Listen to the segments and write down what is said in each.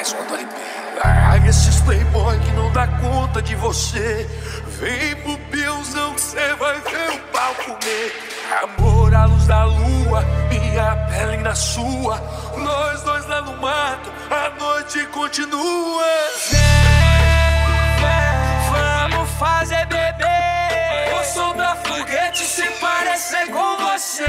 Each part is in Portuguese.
Larga esses playboy que não dá conta de você. Vem pro Pilzão que cê vai ver o pau comer. Amor à luz da lua, minha pele na sua. Nós dois lá no mato, a noite continua. Vamos fazer bebê. Vou soltar foguete se parecer com você.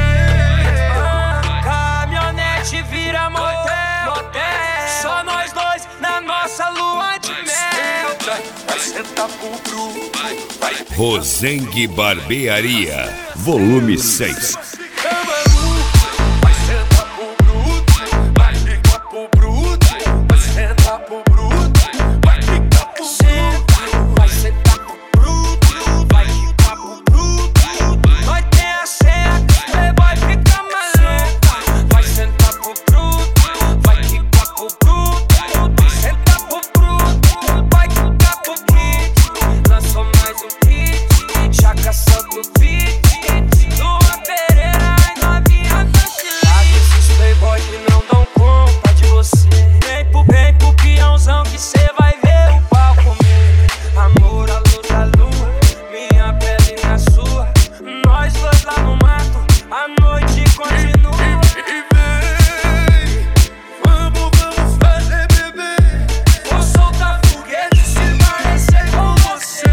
Caminhonete vira motel. Só nós dois na nossa lua de mel. Vai sentar pro bruto. Rosengue Barbearia, volume 6. Vai sentar pro bruto. Vai ficar pro bruto. Vai sentar pro bruto. Vai ficar pro bruto. Vai sentar pro bruto. Vai ficar pro bruto. Nós tem a senha que os playboy fica maluco. Vai sentar pro bruto. Vai ficar pro bruto. Vai sentar pro bruto. Vai ficar pro kit. Lançou mais um kit. Já caçando o beat. Lua Pereira e novinha Tantila. Larga esses playboy que não dão conta de você. Vem pro peãozão que cê vai ver o pau comer. Amor à luz da lua, minha pele na sua. Nós dois lá no mato, a noite continua. E vem, vamos fazer bebê. Vou soltar foguete se parecer com você.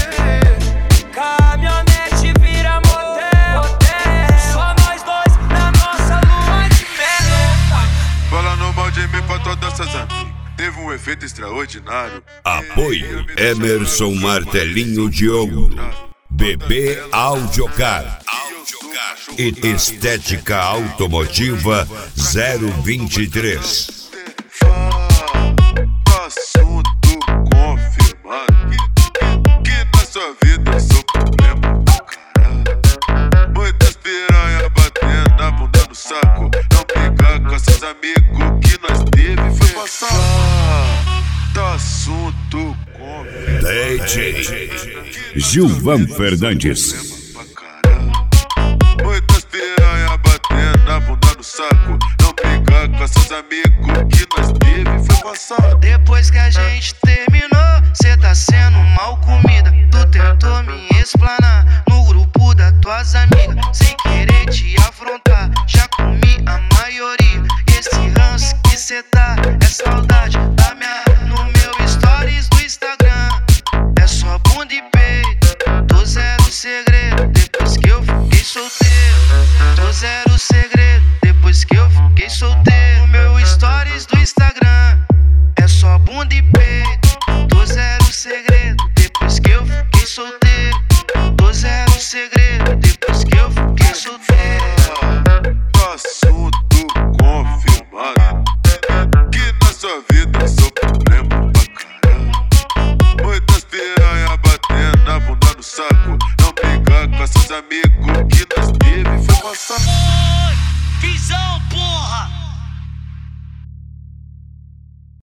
Caminhonete vira motel. Só nós dois na nossa lua de mel. Fala no mal de mim pra todas essas amigas. Teve um efeito extraordinário. Apoio Emerson Martelinho Diogo, BB Audiocar e Estética Automotiva 023. Assunto confirmado. Que na sua vida eu sou problema do caralho. Muitas piranhas batendo na bunda no saco. Não brigar com seus amigos que nós teve foi passar. Assunto confirmado. DJ Gilvan Fernandes. Muitas piranhas batendo na bunda no saco. Não brigar com seus amigos que nós teve foi passar. Depois que a gente terminou, cê tá sendo mal comida. Tu tentou me explanar no grupo das tuas amigas, sem querer te afrontar. Já comi a maioria. Esse ranço que cê tá é saudade da minha. No meu stories do Instagram é só bunda e peito. Tô zero segredo depois que eu fiquei solteiro. Tô zero segredo depois que eu fiquei solteiro. No meu stories do Instagram é só bunda e peito. Tô zero segredo depois que eu fiquei solteiro. Tô zero segredo depois que eu fiquei solteiro. Assunto confirmado. Que na sua vida eu sou problema pra caralho. Muitas piranhas batendo na bunda no saco. Não brigar com seus amigos que nós teve foi passar. Visão, porra!